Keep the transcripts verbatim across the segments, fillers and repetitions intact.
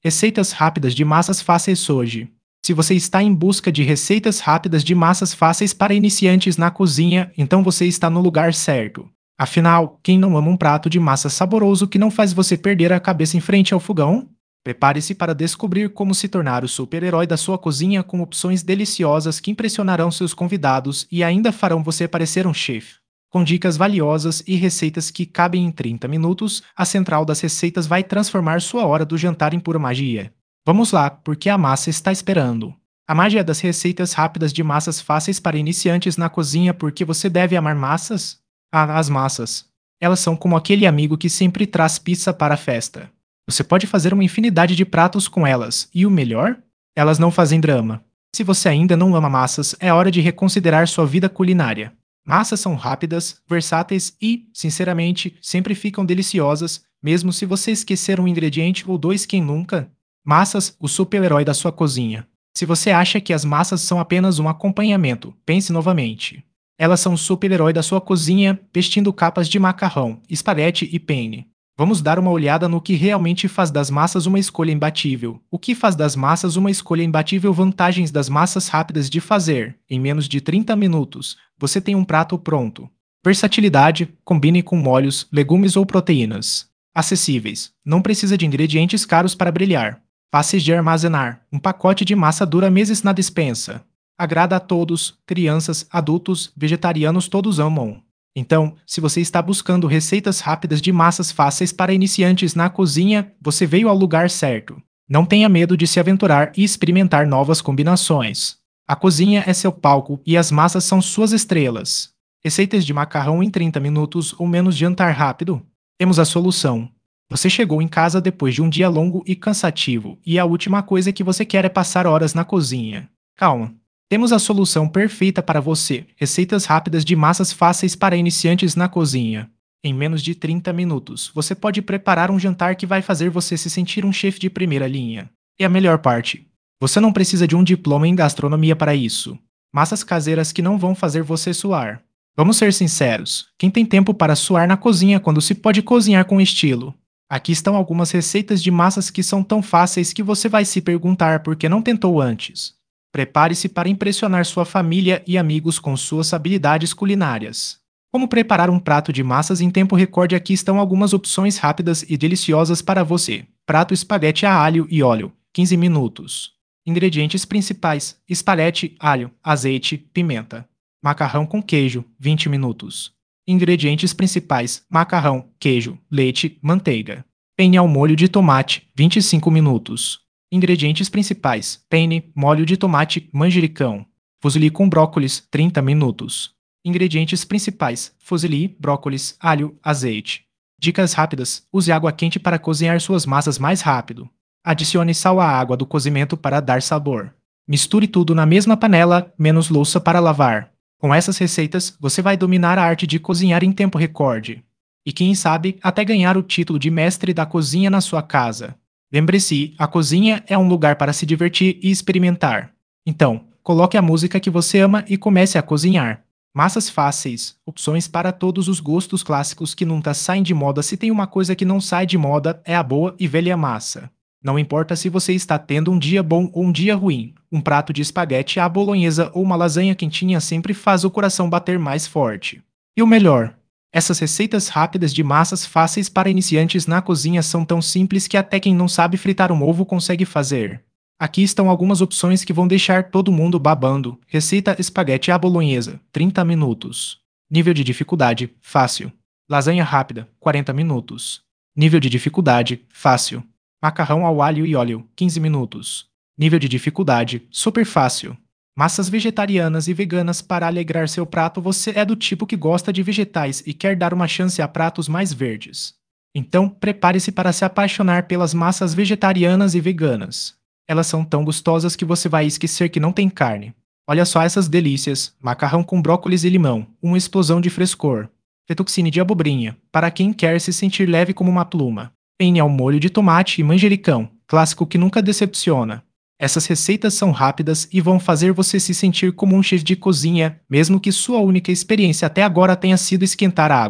Receitas rápidas de massas fáceis hoje. Se você está em busca de receitas rápidas de massas fáceis para iniciantes na cozinha, então você está no lugar certo. Afinal, quem não ama um prato de massa saboroso que não faz você perder a cabeça em frente ao fogão? Prepare-se para descobrir como se tornar o super-herói da sua cozinha com opções deliciosas que impressionarão seus convidados e ainda farão você parecer um chefe. Com dicas valiosas e receitas que cabem em trinta minutos, a Central das Receitas vai transformar sua hora do jantar em pura magia. Vamos lá, porque a massa está esperando. A magia das receitas rápidas de massas fáceis para iniciantes na cozinha. Porque você deve amar massas? Ah, as massas. Elas são como aquele amigo que sempre traz pizza para a festa. Você pode fazer uma infinidade de pratos com elas, e o melhor? Elas não fazem drama. Se você ainda não ama massas, é hora de reconsiderar sua vida culinária. Massas são rápidas, versáteis e, sinceramente, sempre ficam deliciosas, mesmo se você esquecer um ingrediente ou dois. Quem nunca? Massas, o super-herói da sua cozinha. Se você acha que as massas são apenas um acompanhamento, pense novamente. Elas são o super-herói da sua cozinha, vestindo capas de macarrão, espaguete e penne. Vamos dar uma olhada no que realmente faz das massas uma escolha imbatível. O que faz das massas uma escolha imbatível? Vantagens das massas rápidas de fazer. Em menos de trinta minutos, você tem um prato pronto. Versatilidade, combine com molhos, legumes ou proteínas. Acessíveis, não precisa de ingredientes caros para brilhar. Fáceis de armazenar, um pacote de massa dura meses na despensa. Agrada a todos, crianças, adultos, vegetarianos, todos amam. Então, se você está buscando receitas rápidas de massas fáceis para iniciantes na cozinha, você veio ao lugar certo. Não tenha medo de se aventurar e experimentar novas combinações. A cozinha é seu palco e as massas são suas estrelas. Receitas de macarrão em trinta minutos ou menos. Jantar rápido? Temos a solução. Você chegou em casa depois de um dia longo e cansativo, e a última coisa que você quer é passar horas na cozinha. Calma. Temos a solução perfeita para você: receitas rápidas de massas fáceis para iniciantes na cozinha. Em menos de trinta minutos, você pode preparar um jantar que vai fazer você se sentir um chefe de primeira linha. E a melhor parte: você não precisa de um diploma em gastronomia para isso. Massas caseiras que não vão fazer você suar. Vamos ser sinceros: quem tem tempo para suar na cozinha quando se pode cozinhar com estilo? Aqui estão algumas receitas de massas que são tão fáceis que você vai se perguntar por que não tentou antes. Prepare-se para impressionar sua família e amigos com suas habilidades culinárias. Como preparar um prato de massas em tempo recorde? Aqui estão algumas opções rápidas e deliciosas para você. Prato espaguete a alho e óleo, quinze minutos. Ingredientes principais: espaguete, alho, azeite, pimenta. Macarrão com queijo, vinte minutos. Ingredientes principais: macarrão, queijo, leite, manteiga. Penne ao molho de tomate, vinte e cinco minutos. Ingredientes principais: penne, molho de tomate, manjericão. Fusilli com brócolis, trinta minutos. Ingredientes principais: fusilli, brócolis, alho, azeite. Dicas rápidas: use água quente para cozinhar suas massas mais rápido. Adicione sal à água do cozimento para dar sabor. Misture tudo na mesma panela, menos louça para lavar. Com essas receitas, você vai dominar a arte de cozinhar em tempo recorde. E quem sabe, até ganhar o título de mestre da cozinha na sua casa. Lembre-se, a cozinha é um lugar para se divertir e experimentar. Então, coloque a música que você ama e comece a cozinhar. Massas fáceis, opções para todos os gostos, clássicos que nunca saem de moda. Se tem uma coisa que não sai de moda, é a boa e velha massa. Não importa se você está tendo um dia bom ou um dia ruim, um prato de espaguete à bolonhesa ou uma lasanha quentinha sempre faz o coração bater mais forte. E o melhor: essas receitas rápidas de massas fáceis para iniciantes na cozinha são tão simples que até quem não sabe fritar um ovo consegue fazer. Aqui estão algumas opções que vão deixar todo mundo babando. Receita espaguete à bolonhesa, trinta minutos. Nível de dificuldade: fácil. Lasanha rápida, quarenta minutos. Nível de dificuldade: fácil. Macarrão ao alho e óleo, quinze minutos. Nível de dificuldade: super fácil. Massas vegetarianas e veganas para alegrar seu prato. Você é do tipo que gosta de vegetais e quer dar uma chance a pratos mais verdes. Então, prepare-se para se apaixonar pelas massas vegetarianas e veganas. Elas são tão gostosas que você vai esquecer que não tem carne. Olha só essas delícias: macarrão com brócolis e limão, uma explosão de frescor. Fettuccine de abobrinha, para quem quer se sentir leve como uma pluma. Penne ao molho de tomate e manjericão, clássico que nunca decepciona. Essas receitas são rápidas e vão fazer você se sentir como um chefe de cozinha, mesmo que sua única experiência até agora tenha sido esquentar água.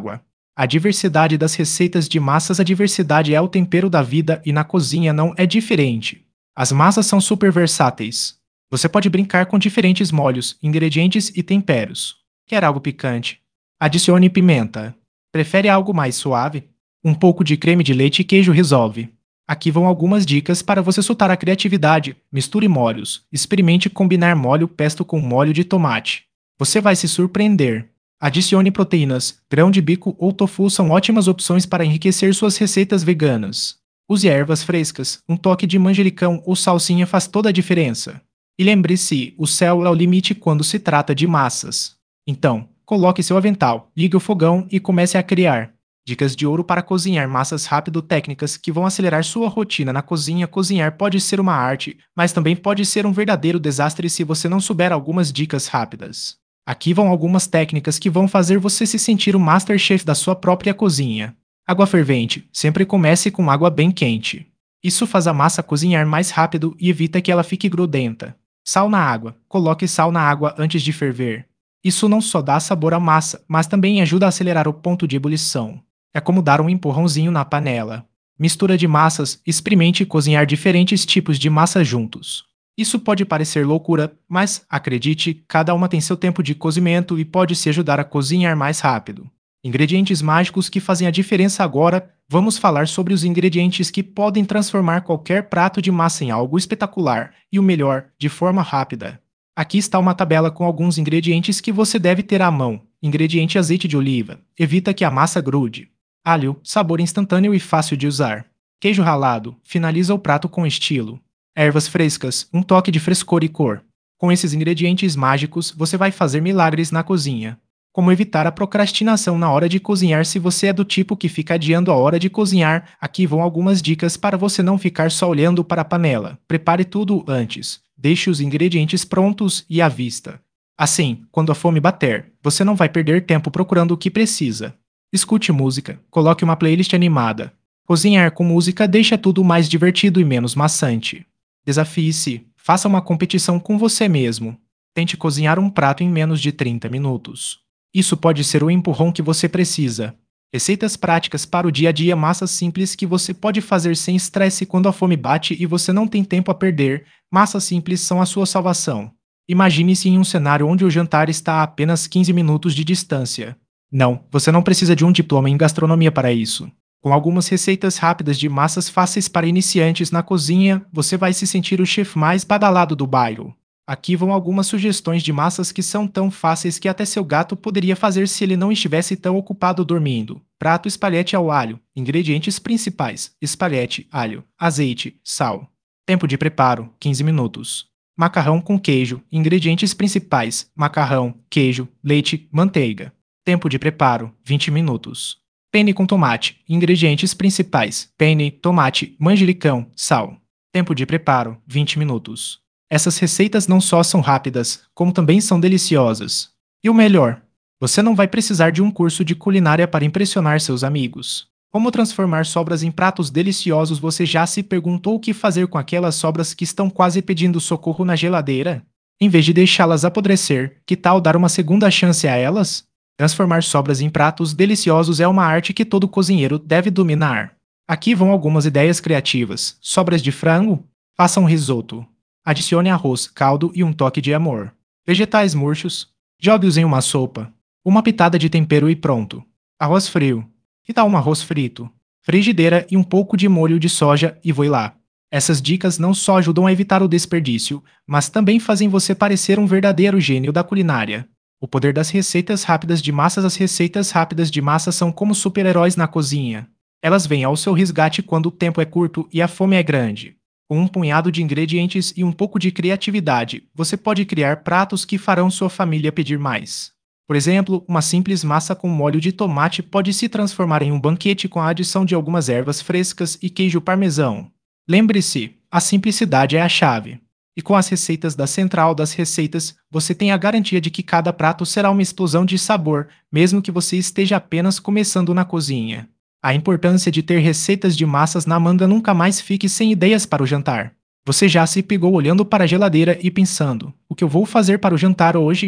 A diversidade das receitas de massas. A diversidade é o tempero da vida e na cozinha não é diferente. As massas são super versáteis. Você pode brincar com diferentes molhos, ingredientes e temperos. Quer algo picante? Adicione pimenta. Prefere algo mais suave? Um pouco de creme de leite e queijo resolve. Aqui vão algumas dicas para você soltar a criatividade. Misture molhos. Experimente combinar molho pesto com molho de tomate. Você vai se surpreender. Adicione proteínas. Grão de bico ou tofu são ótimas opções para enriquecer suas receitas veganas. Use ervas frescas. Um toque de manjericão ou salsinha faz toda a diferença. E lembre-se, o céu é o limite quando se trata de massas. Então, coloque seu avental, ligue o fogão e comece a criar. Dicas de ouro para cozinhar massas rápido. Técnicas que vão acelerar sua rotina na cozinha. Cozinhar pode ser uma arte, mas também pode ser um verdadeiro desastre se você não souber algumas dicas rápidas. Aqui vão algumas técnicas que vão fazer você se sentir o masterchef da sua própria cozinha. Água fervente. Sempre comece com água bem quente. Isso faz a massa cozinhar mais rápido e evita que ela fique grudenta. Sal na água. Coloque sal na água antes de ferver. Isso não só dá sabor à massa, mas também ajuda a acelerar o ponto de ebulição. É como dar um empurrãozinho na panela. Mistura de massas. Experimente cozinhar diferentes tipos de massa juntos. Isso pode parecer loucura, mas, acredite, cada uma tem seu tempo de cozimento e pode se ajudar a cozinhar mais rápido. Ingredientes mágicos que fazem a diferença. Agora, vamos falar sobre os ingredientes que podem transformar qualquer prato de massa em algo espetacular e, o melhor, de forma rápida. Aqui está uma tabela com alguns ingredientes que você deve ter à mão. Ingrediente: azeite de oliva. Evita que a massa grude. Alho, sabor instantâneo e fácil de usar. Queijo ralado. Finaliza o prato com estilo. Ervas frescas, um toque de frescor e cor. Com esses ingredientes mágicos, você vai fazer milagres na cozinha. Como evitar a procrastinação na hora de cozinhar? Se você é do tipo que fica adiando a hora de cozinhar, aqui vão algumas dicas para você não ficar só olhando para a panela. Prepare tudo antes. Deixe os ingredientes prontos e à vista. Assim, quando a fome bater, você não vai perder tempo procurando o que precisa. Escute música. Coloque uma playlist animada. Cozinhar com música deixa tudo mais divertido e menos maçante. Desafie-se. Faça uma competição com você mesmo. Tente cozinhar um prato em menos de trinta minutos. Isso pode ser o empurrão que você precisa. Receitas práticas para o dia a dia. Massas simples que você pode fazer sem estresse quando a fome bate e você não tem tempo a perder. Massas simples são a sua salvação. Imagine-se em um cenário onde o jantar está a apenas quinze minutos de distância. Não, você não precisa de um diploma em gastronomia para isso. Com algumas receitas rápidas de massas fáceis para iniciantes na cozinha, você vai se sentir o chefe mais badalado do bairro. Aqui vão algumas sugestões de massas que são tão fáceis que até seu gato poderia fazer se ele não estivesse tão ocupado dormindo. Prato: espaguete ao alho. Ingredientes principais: espaguete, alho, azeite, sal. Tempo de preparo: quinze minutos. Macarrão com queijo. Ingredientes principais: macarrão, queijo, leite, manteiga. Tempo de preparo: vinte minutos. Penne com tomate. Ingredientes principais: penne, tomate, manjericão, sal. Tempo de preparo: vinte minutos. Essas receitas não só são rápidas, como também são deliciosas. E o melhor, você não vai precisar de um curso de culinária para impressionar seus amigos. Como transformar sobras em pratos deliciosos? Você já se perguntou o que fazer com aquelas sobras que estão quase pedindo socorro na geladeira? Em vez de deixá-las apodrecer, que tal dar uma segunda chance a elas? Transformar sobras em pratos deliciosos é uma arte que todo cozinheiro deve dominar. Aqui vão algumas ideias criativas. Sobras de frango? Faça um risoto. Adicione arroz, caldo e um toque de amor. Vegetais murchos? Jogue-os em uma sopa. Uma pitada de tempero e pronto. Arroz frio. Que tal um arroz frito? Frigideira e um pouco de molho de soja e voe lá. Essas dicas não só ajudam a evitar o desperdício, mas também fazem você parecer um verdadeiro gênio da culinária. O poder das receitas rápidas de massas. As receitas rápidas de massa são como super-heróis na cozinha. Elas vêm ao seu resgate quando o tempo é curto e a fome é grande. Com um punhado de ingredientes e um pouco de criatividade, você pode criar pratos que farão sua família pedir mais. Por exemplo, uma simples massa com molho de tomate pode se transformar em um banquete com a adição de algumas ervas frescas e queijo parmesão. Lembre-se, a simplicidade é a chave. E com as receitas da Central das Receitas, você tem a garantia de que cada prato será uma explosão de sabor, mesmo que você esteja apenas começando na cozinha. A importância de ter receitas de massas na manga. Nunca mais fique sem ideias para o jantar. Você já se pegou olhando para a geladeira e pensando: o que eu vou fazer para o jantar hoje?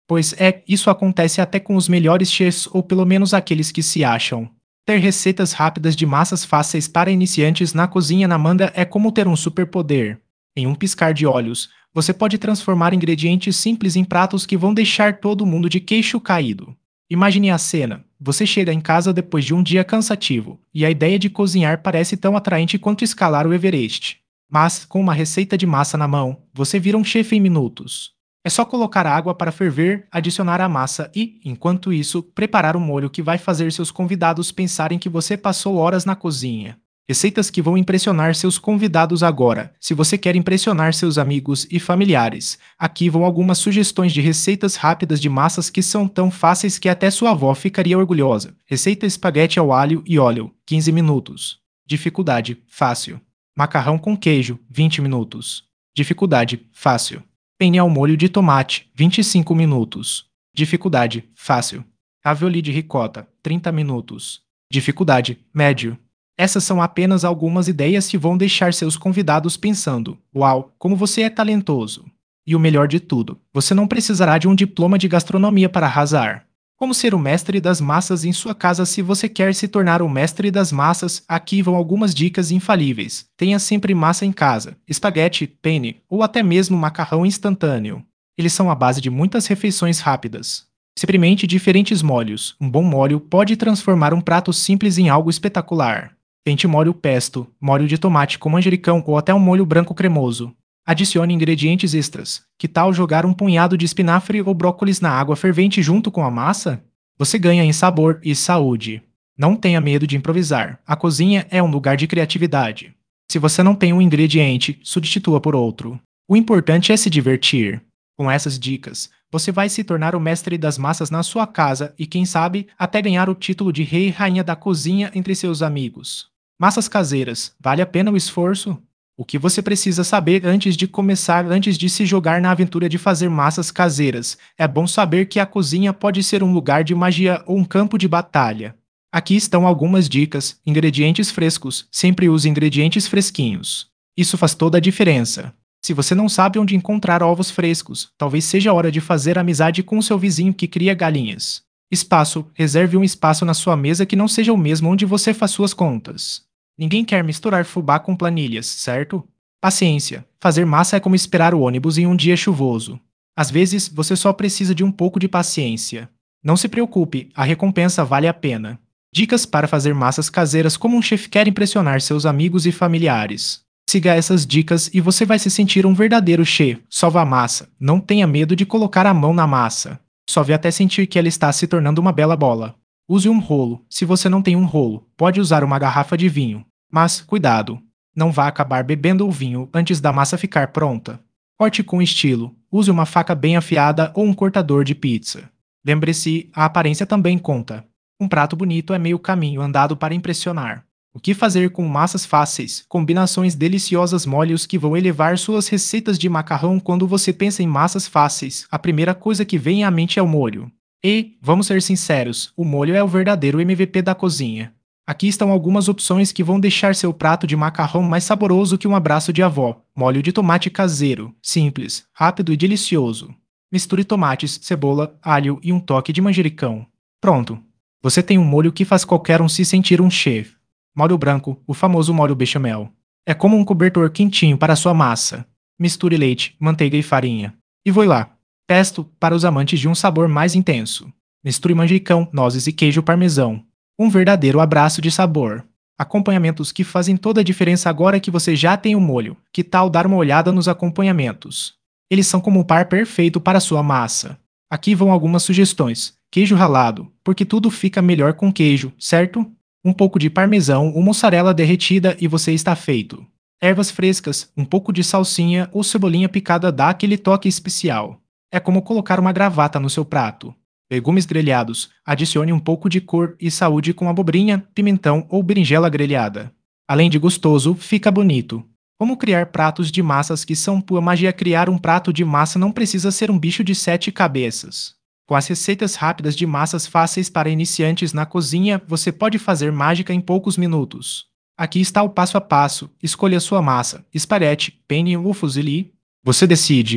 Pois é, isso acontece até com os melhores chefs ou pelo menos aqueles que se acham. Ter receitas rápidas de massas fáceis para iniciantes na cozinha na Manda é como ter um superpoder. Em um piscar de olhos, você pode transformar ingredientes simples em pratos que vão deixar todo mundo de queixo caído. Imagine a cena: você chega em casa depois de um dia cansativo, e a ideia de cozinhar parece tão atraente quanto escalar o Everest. Mas, com uma receita de massa na mão, você vira um chefe em minutos. É só colocar água para ferver, adicionar a massa e, enquanto isso, preparar um molho que vai fazer seus convidados pensarem que você passou horas na cozinha. Receitas que vão impressionar seus convidados agora. Se você quer impressionar seus amigos e familiares, aqui vão algumas sugestões de receitas rápidas de massas que são tão fáceis que até sua avó ficaria orgulhosa. Receita espaguete ao alho e óleo, quinze minutos. Dificuldade: fácil. Macarrão com queijo, vinte minutos. Dificuldade: fácil. Penne ao molho de tomate, vinte e cinco minutos. Dificuldade: fácil. Ravioli de ricota, trinta minutos. Dificuldade: médio. Essas são apenas algumas ideias que vão deixar seus convidados pensando: uau, como você é talentoso! E o melhor de tudo, você não precisará de um diploma de gastronomia para arrasar. Como ser o mestre das massas em sua casa? Se você quer se tornar o mestre das massas, aqui vão algumas dicas infalíveis. Tenha sempre massa em casa: espaguete, penne ou até mesmo macarrão instantâneo. Eles são a base de muitas refeições rápidas. Experimente diferentes molhos. Um bom molho pode transformar um prato simples em algo espetacular. Tente molho pesto, molho de tomate com manjericão ou até um molho branco cremoso. Adicione ingredientes extras. Que tal jogar um punhado de espinafre ou brócolis na água fervente junto com a massa? Você ganha em sabor e saúde. Não tenha medo de improvisar. A cozinha é um lugar de criatividade. Se você não tem um ingrediente, substitua por outro. O importante é se divertir. Com essas dicas, você vai se tornar o mestre das massas na sua casa e, quem sabe, até ganhar o título de rei e rainha da cozinha entre seus amigos. Massas caseiras, vale a pena o esforço? O que você precisa saber antes de começar, antes de se jogar na aventura de fazer massas caseiras? É bom saber que a cozinha pode ser um lugar de magia ou um campo de batalha. Aqui estão algumas dicas. Ingredientes frescos. Sempre use ingredientes fresquinhos. Isso faz toda a diferença. Se você não sabe onde encontrar ovos frescos, talvez seja a hora de fazer amizade com seu vizinho que cria galinhas. Espaço. Reserve um espaço na sua mesa que não seja o mesmo onde você faz suas contas. Ninguém quer misturar fubá com planilhas, certo? Paciência. Fazer massa é como esperar o ônibus em um dia chuvoso. Às vezes, você só precisa de um pouco de paciência. Não se preocupe, a recompensa vale a pena. Dicas para fazer massas caseiras como um chefe quer impressionar seus amigos e familiares. Siga essas dicas e você vai se sentir um verdadeiro chefe. Sova a massa. Não tenha medo de colocar a mão na massa. Sove até sentir que ela está se tornando uma bela bola. Use um rolo. Se você não tem um rolo, pode usar uma garrafa de vinho. Mas, cuidado! Não vá acabar bebendo o vinho antes da massa ficar pronta. Corte com estilo. Use uma faca bem afiada ou um cortador de pizza. Lembre-se, a aparência também conta. Um prato bonito é meio caminho andado para impressionar. O que fazer com massas fáceis, combinações deliciosas, molhos que vão elevar suas receitas de macarrão? Quando você pensa em massas fáceis, a primeira coisa que vem à mente é o molho. E, vamos ser sinceros, o molho é o verdadeiro M V P da cozinha. Aqui estão algumas opções que vão deixar seu prato de macarrão mais saboroso que um abraço de avó. Molho de tomate caseiro, simples, rápido e delicioso. Misture tomates, cebola, alho e um toque de manjericão. Pronto! Você tem um molho que faz qualquer um se sentir um chefe. Molho branco, o famoso molho bechamel. É como um cobertor quentinho para sua massa. Misture leite, manteiga e farinha. E voe lá! Pesto para os amantes de um sabor mais intenso. Misture manjericão, nozes e queijo parmesão. Um verdadeiro abraço de sabor. Acompanhamentos que fazem toda a diferença agora que você já tem o molho. Que tal dar uma olhada nos acompanhamentos? Eles são como o par perfeito para sua massa. Aqui vão algumas sugestões. Queijo ralado, porque tudo fica melhor com queijo, certo? Um pouco de parmesão ou mussarela derretida e você está feito. Ervas frescas, um pouco de salsinha ou cebolinha picada dá aquele toque especial. É como colocar uma gravata no seu prato. Legumes grelhados. Adicione um pouco de cor e saúde com abobrinha, pimentão ou berinjela grelhada. Além de gostoso, fica bonito. Como criar pratos de massas que são pura magia? Criar um prato de massa não precisa ser um bicho de sete cabeças. Com as receitas rápidas de massas fáceis para iniciantes na cozinha, você pode fazer mágica em poucos minutos. Aqui está o passo a passo. Escolha sua massa, espaguete, penne ou fusilli. Você decide.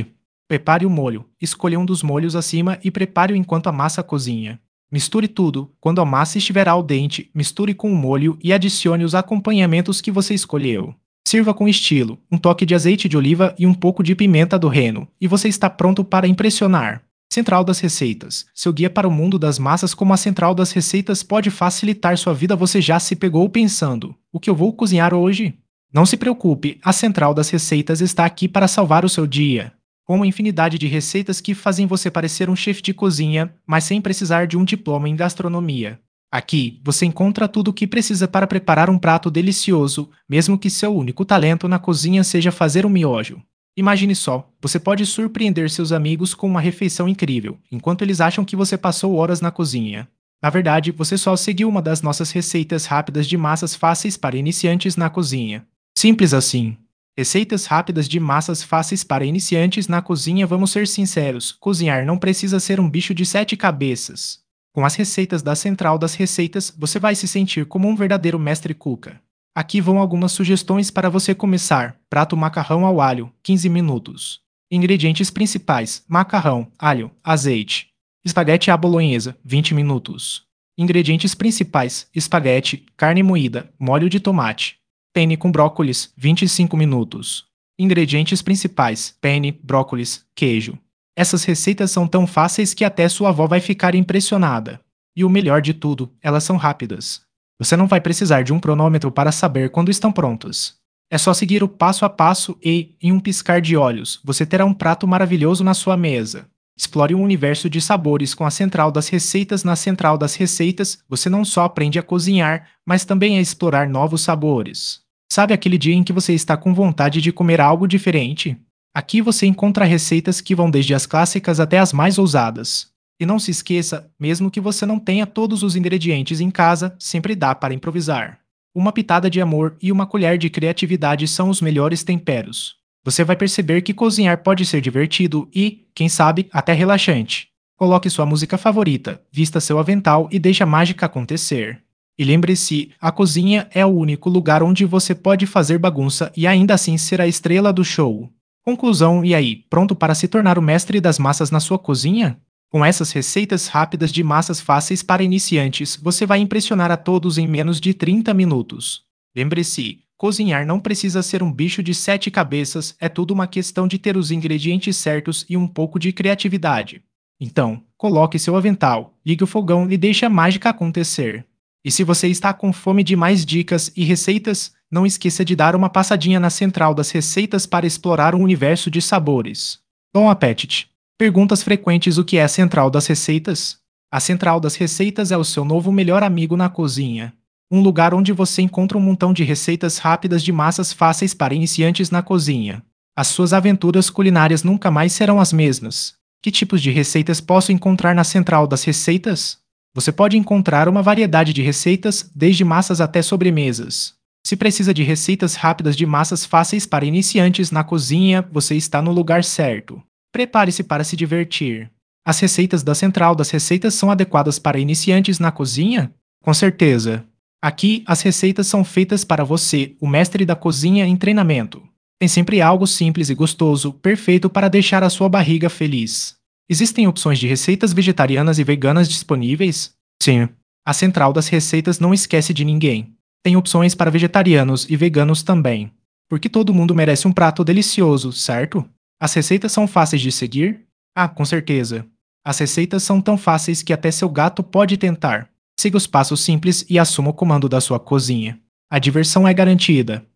Prepare o molho. Escolha um dos molhos acima e prepare-o enquanto a massa cozinha. Misture tudo. Quando a massa estiver al dente, misture com o molho e adicione os acompanhamentos que você escolheu. Sirva com estilo, um toque de azeite de oliva e um pouco de pimenta do reino, e você está pronto para impressionar. Central das Receitas. Seu guia para o mundo das massas. Como a Central das Receitas pode facilitar sua vida. Você já se pegou pensando: o que eu vou cozinhar hoje? Não se preocupe, a Central das Receitas está aqui para salvar o seu dia. Com uma infinidade de receitas que fazem você parecer um chefe de cozinha, mas sem precisar de um diploma em gastronomia. Aqui, você encontra tudo o que precisa para preparar um prato delicioso, mesmo que seu único talento na cozinha seja fazer um miojo. Imagine só, você pode surpreender seus amigos com uma refeição incrível, enquanto eles acham que você passou horas na cozinha. Na verdade, você só seguiu uma das nossas receitas rápidas de massas fáceis para iniciantes na cozinha. Simples assim. Receitas rápidas de massas fáceis para iniciantes na cozinha. Vamos ser sinceros, cozinhar não precisa ser um bicho de sete cabeças. Com as receitas da Central das Receitas, você vai se sentir como um verdadeiro mestre cuca. Aqui vão algumas sugestões para você começar. Prato macarrão ao alho, quinze minutos. Ingredientes principais: macarrão, alho, azeite. Espaguete à bolonhesa, vinte minutos. Ingredientes principais: espaguete, carne moída, molho de tomate. Penne com brócolis, vinte e cinco minutos. Ingredientes principais: penne, brócolis, queijo. Essas receitas são tão fáceis que até sua avó vai ficar impressionada. E o melhor de tudo, elas são rápidas. Você não vai precisar de um cronômetro para saber quando estão prontas. É só seguir o passo a passo e, em um piscar de olhos, você terá um prato maravilhoso na sua mesa. Explore um universo de sabores com a Central das Receitas. Na Central das Receitas, você não só aprende a cozinhar, mas também a explorar novos sabores. Sabe aquele dia em que você está com vontade de comer algo diferente? Aqui você encontra receitas que vão desde as clássicas até as mais ousadas. E não se esqueça, mesmo que você não tenha todos os ingredientes em casa, sempre dá para improvisar. Uma pitada de amor e uma colher de criatividade são os melhores temperos. Você vai perceber que cozinhar pode ser divertido e, quem sabe, até relaxante. Coloque sua música favorita, vista seu avental e deixe a mágica acontecer. E lembre-se, a cozinha é o único lugar onde você pode fazer bagunça e ainda assim ser a estrela do show. Conclusão: e aí, pronto para se tornar o mestre das massas na sua cozinha? Com essas receitas rápidas de massas fáceis para iniciantes, você vai impressionar a todos em menos de trinta minutos. Lembre-se, cozinhar não precisa ser um bicho de sete cabeças, é tudo uma questão de ter os ingredientes certos e um pouco de criatividade. Então, coloque seu avental, ligue o fogão e deixe a mágica acontecer. E se você está com fome de mais dicas e receitas, não esqueça de dar uma passadinha na Central das Receitas para explorar um universo de sabores. Bom apetite! Perguntas frequentes: o que é a Central das Receitas? A Central das Receitas é o seu novo melhor amigo na cozinha. Um lugar onde você encontra um montão de receitas rápidas de massas fáceis para iniciantes na cozinha. As suas aventuras culinárias nunca mais serão as mesmas. Que tipos de receitas posso encontrar na Central das Receitas? Você pode encontrar uma variedade de receitas, desde massas até sobremesas. Se precisa de receitas rápidas de massas fáceis para iniciantes na cozinha, você está no lugar certo. Prepare-se para se divertir. As receitas da Central das Receitas são adequadas para iniciantes na cozinha? Com certeza. Aqui, as receitas são feitas para você, o mestre da cozinha em treinamento. Tem sempre algo simples e gostoso, perfeito para deixar a sua barriga feliz. Existem opções de receitas vegetarianas e veganas disponíveis? Sim. A Central das Receitas não esquece de ninguém. Tem opções para vegetarianos e veganos também. Porque todo mundo merece um prato delicioso, certo? As receitas são fáceis de seguir? Ah, com certeza. As receitas são tão fáceis que até seu gato pode tentar. Siga os passos simples e assuma o comando da sua cozinha. A diversão é garantida.